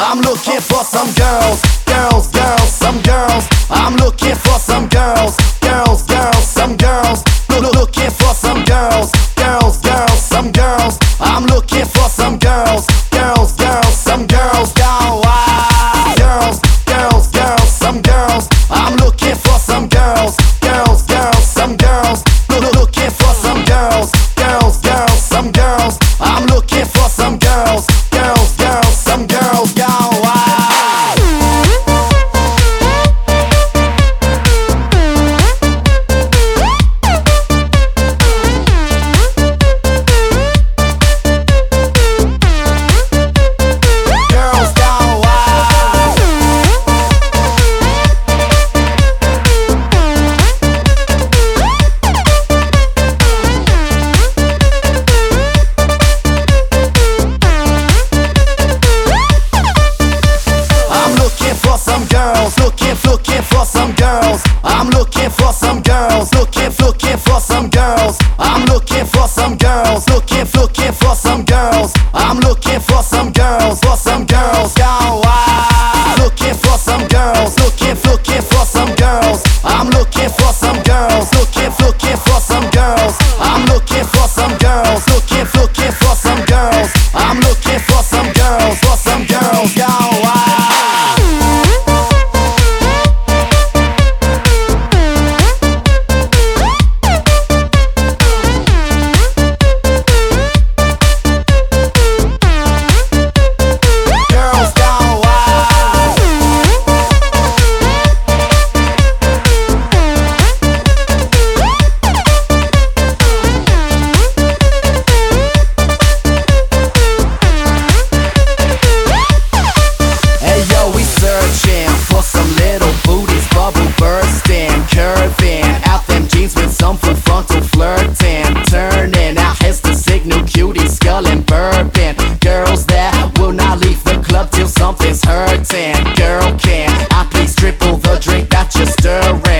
I'm looking for some girls, girls, girls, some girls. I'm looking for some girls, girls, girls, some girls. Looking for some girls, girls, girls, some girls. I'm looking for some girls, girls, girls, some girls. Go wild. Girls, girls, girls, some girls. I'm looking for some girls, girls, girls, some girls. Looking for some girls, girls, girls, some girls. I'm looking for some girls, girls, girls, some girls. Go wild. Girls go wild. I'm looking for some girls, looking for some girls. I'm looking for some girls, looking for some girls. I'm looking for some girls, looking for some girls. I'm looking for some girls, go wild. Looking for some girls, looking for some girls. I'm looking for some girls, looking for some girls. I'm looking for some girls, looking for some girls. I'm looking for some girls, go wild. Girls go wild. Hey yo, we searching for some little booties, bubble bursting, curving out them jeans with some full frontal flirting, turning out heads to signal cuties, skull and bourbon. Girls that will not leave the club till something's hurting. Girl, can I please triple the drink that you're stirring?